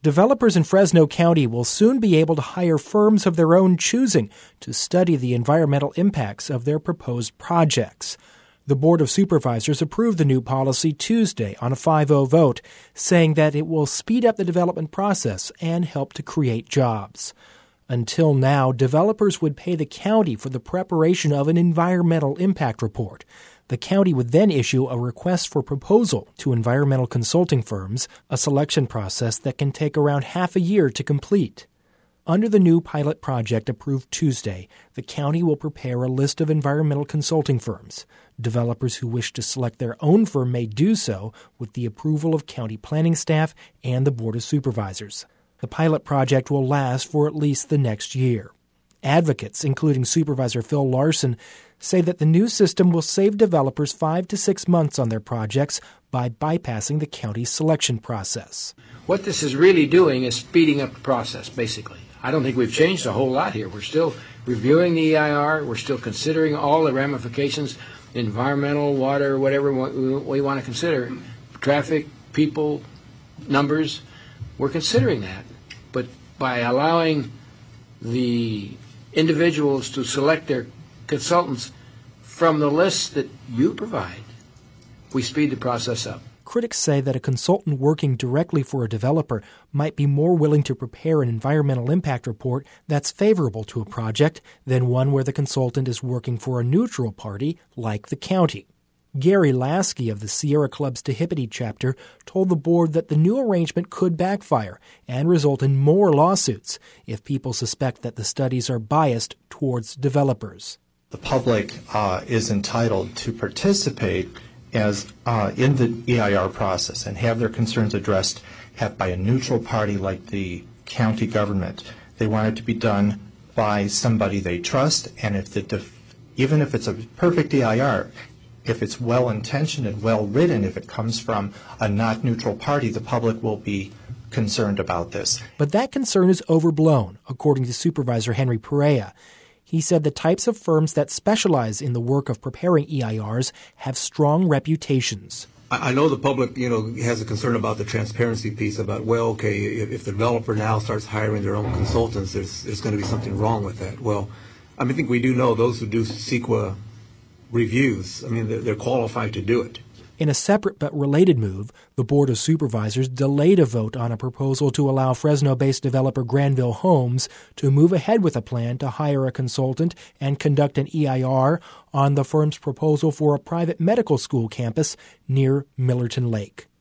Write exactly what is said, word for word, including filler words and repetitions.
Developers in Fresno County will soon be able to hire firms of their own choosing to study the environmental impacts of their proposed projects. The Board of Supervisors approved the new policy Tuesday on a five oh vote, saying that it will speed up the development process and help to create jobs. Until now, developers would pay the county for the preparation of an environmental impact report. The county would then issue a request for proposal to environmental consulting firms, a selection process that can take around half a year to complete. Under the new pilot project approved Tuesday, the county will prepare a list of environmental consulting firms. Developers who wish to select their own firm may do so with the approval of county planning staff and the Board of Supervisors. The pilot project will last for at least the next year. Advocates, including Supervisor Phil Larson, say that the new system will save developers five to six months on their projects by bypassing the county's selection process. What this is really doing is speeding up the process, basically. I don't think we've changed a whole lot here. We're still reviewing the E I R. We're still considering all the ramifications, environmental, water, whatever we want to consider, traffic, people, numbers. We're considering that. But by allowing the individuals to select their consultants from the list that you provide, we speed the process up. Critics say that a consultant working directly for a developer might be more willing to prepare an environmental impact report that's favorable to a project than one where the consultant is working for a neutral party like the county. Gary Lasky of the Sierra Club's Tehipite chapter told the board that the new arrangement could backfire and result in more lawsuits if people suspect that the studies are biased towards developers. The public uh, is entitled to participate as uh, in the E I R process and have their concerns addressed have, by a neutral party like the county government. They want it to be done by somebody they trust, and if the def- even if it's a perfect E I R, if it's well-intentioned and well-written, if it comes from a not neutral party, the public will be concerned about this. But that concern is overblown, according to Supervisor Henry Perea. He said the types of firms that specialize in the work of preparing E I Rs have strong reputations. I know the public, you know, has a concern about the transparency piece about, well, okay, if, if the developer now starts hiring their own consultants, there's there's going to be something wrong with that. Well, I mean, I think we do know those who do C E Q A reviews, I mean, they're, they're qualified to do it. In a separate but related move, the Board of Supervisors delayed a vote on a proposal to allow Fresno-based developer Granville Homes to move ahead with a plan to hire a consultant and conduct an E I R on the firm's proposal for a private medical school campus near Millerton Lake.